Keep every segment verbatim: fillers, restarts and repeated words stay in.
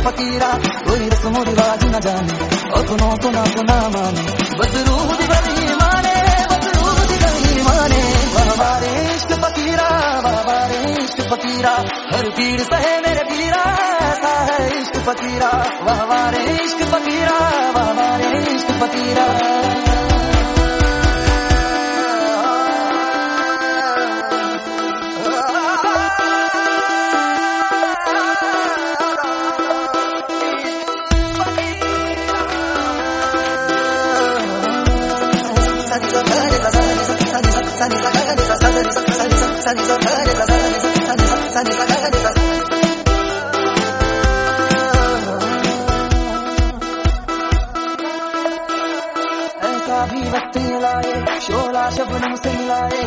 फकीरा, कोई रस्म रिवाज न जाने और सुनो सुना सुना माने, बस रूह दी गली माने, बस रूह दी गली माने। बाबा रे इश्क फकीरा, बाबा रे इश्क फकीरा, हर पीड़ सहे मेरे पीरा, ऐसा है इश्क फकीरा। बाबा रे इश्क फकीरा, बाबा रे इश्क फकीरा। ऐसा भी वक्त लाए शोला शबनम से मिलाए,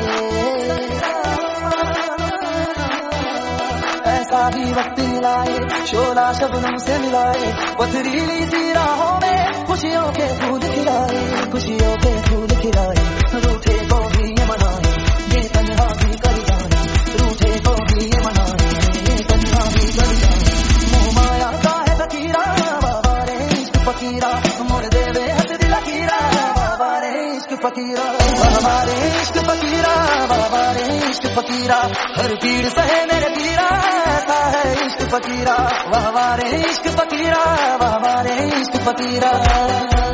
ऐसा भी वक्त लाए शोला शबनम से मिलाए, पथरीली सी राहों में खुशियों के फूल खिलाए, खुशियों के फूल खिलाए। रूठे को भी ये मनाए, ये तन्हा भी कर जाए, रूठे को भी ये मनाए, ये तन्हा भी कर जाए। मोह माया का है फकीरा, बाबा रे इश्क फकीरा, मोड़ देवे हथ दिल लकीरा, बाबा रे इश्क फकीरा। बाबा रे इश्क फकीरा, बाबा रे इश्क फकीरा, हर पीड़ सहे मेरे पीरा, ऐसा है इश्क फकीरा। बाबा रे इश्क फकीरा, बाबा रे इश्क फकीरा।